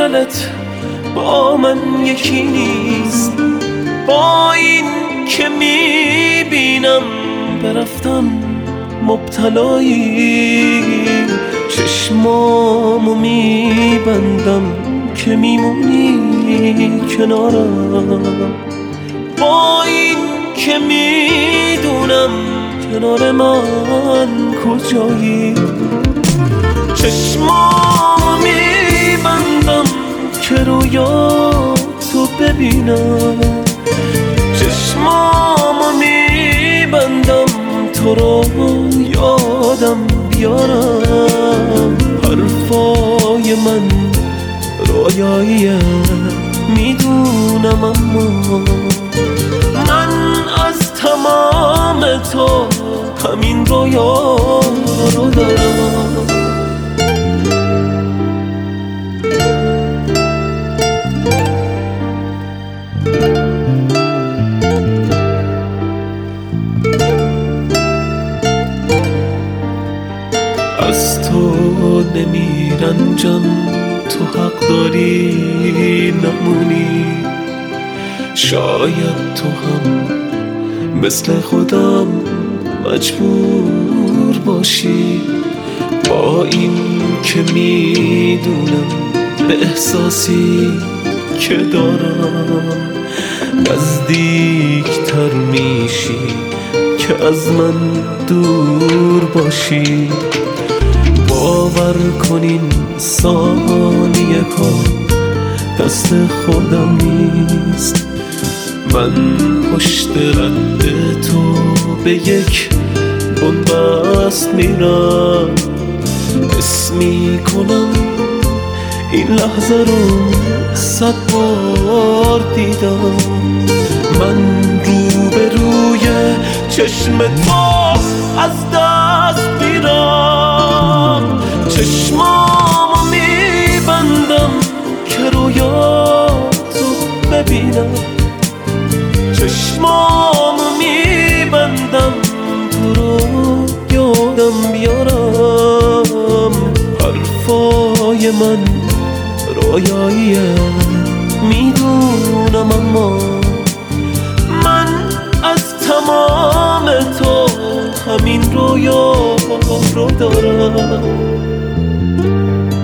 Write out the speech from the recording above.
دلت با من یکی نیست، با این که میبینم به رفتن مبتلایی. چشمامو میبندم که میمونی کنارم، با این که میدونم کنار من کجایی. چشمامو میبندم که رویاتو ببینم، چشمامو میبندم تو رو یادم بیارم. حرفای من رویاییه میدونم، اما من از تمام تو همین رویا رو دارم. از تو نمیرنجم، تو حق داری نمونی. شاید تو هم مثل خودم مجبور باشی، با این که میدونم به احساسی که دارم نزدیکتر میشی که از من دور باشی. باور کنین ثانیه ها دست خودم نیست، من پشت رد تو به یک بنبست میرم. حس میکنم این لحظه رو 100 بار دیدم. من روبروی چشم تو از دست میرم، چشمامو میبندم که رویاتو ببینم، چشمامو میبندم تو رو یادم بیارم. حرفای من رویاییه میدونم، اما من از تمام تو همین رویا رو دارم.